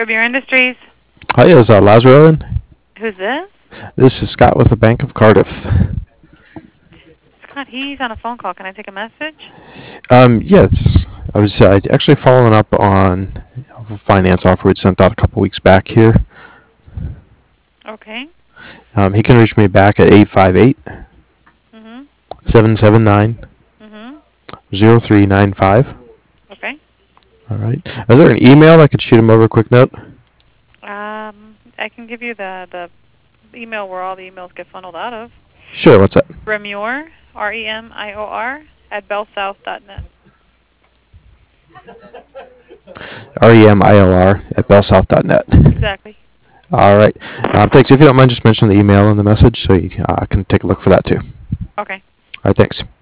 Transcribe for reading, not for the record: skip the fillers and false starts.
Riviera Industries. Hi, is Lazaro in? Who's this? This is Scott with the Bank of Cardiff. Scott, he's on a phone call. Can I take a message? Yes. I was actually following up on a finance offer we'd sent out a couple weeks back here. Okay. He can reach me back at 858 Mm-hmm. 779 Mm-hmm. 0395. Okay. All right. Is there an email I could shoot him over a quick note? I can give you the email where all the emails get funneled out of. Sure, what's that? Remior, R-E-M-I-O-R, @bellsouth.net. REMIOR@bellsouth.net. Exactly. All right. Thanks. If you don't mind, just mention the email in the message so you can take a look for that too. Okay. All right, thanks.